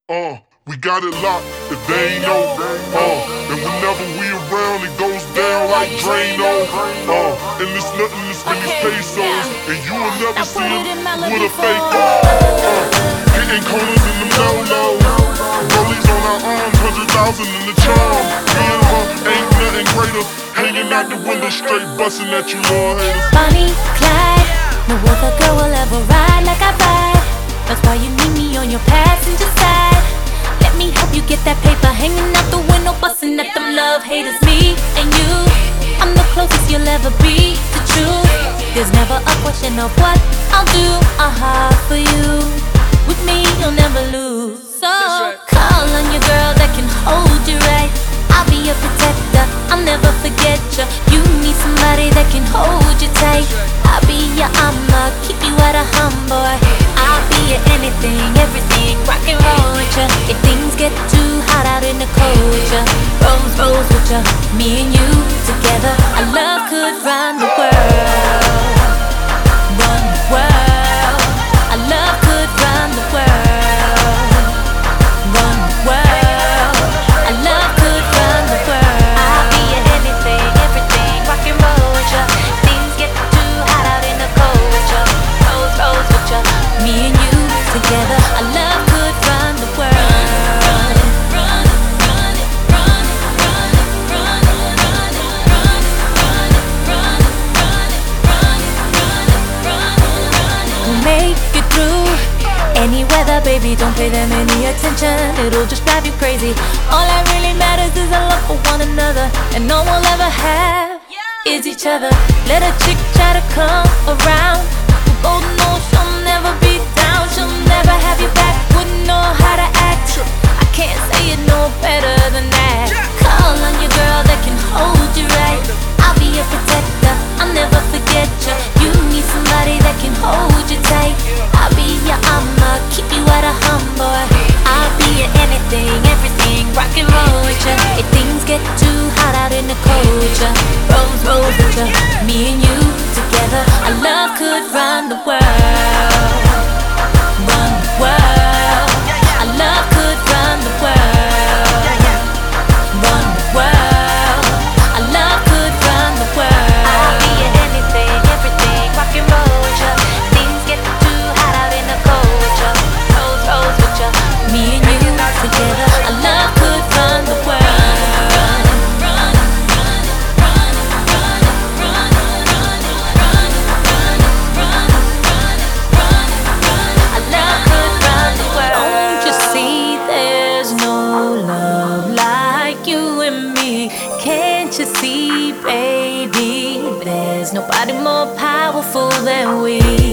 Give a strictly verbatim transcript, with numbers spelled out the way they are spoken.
Uh, we got it locked, if they ain't know. Uh, and whenever we around, it goes down like Drano. Uh, and it's nothing to spend these pesos, and you will never see him with a fake. Uh, hitting corners in the no-no. Rollies on our arms, hundred thousand in the charm. Me and her ain't nothing greater. Hanging out the window straight, busting at you, Lord haters. Bonnie, Clyde, no other girl will ever ride like I ride. That's why you need me on your passenger side. Let me help you get that paper, hanging out the window, busting at them love haters. Me and you, I'm the closest you'll ever be to truth. There's never a question of what I'll do, uh-huh, for you. With me, you'll never lose. So call on your girl that can hold you right. I'll be your protector, I'll never forget you. You need somebody that can hold you tight. I'll be your I'ma keep you at a hum, boy. I'll be your anything, everything, rock and roll with ya. If things get too hot out in the cold with ya, rose, rose with ya. Me and you together, our love could run the world. Run the world. Our love could run the world. Run the world. Our love could run the world. I'll be your anything, everything, rock and roll with ya. Things get too hot out in the cold with ya, rose, rose with ya. Me and you together, our love could run the world. Make it through any weather, baby, don't pay them any attention. It'll just drive you crazy. All that really matters is our love for one another, and all we'll ever have is each other. Let a chick try to come around, oh no, she'll never be down. She'll never have your back, wouldn't know how to act. I can't say it no better than that. Call on your girl that can hold you right. I'll be your protector, I'll never forget you. You need somebody that can hold you tight. I'll be your I'ma keep you at a hum, boy. I'll be your anything, everything, rock and roll with ya. If things get too hot out in the cold with ya, rose, rose with ya. Me and you together, our love could run the world. Run the world. Our love could run the world. Run the world. Our love could run the world. I'll be your anything, everything, rock and roll with ya. Things get too hot out in the cold with ya, rose, rose with ya. Me and you together, our love could run the world. Our love could run the world. Don't you see there's no love like you and me? Can't you see, baby, there's nobody more powerful than we.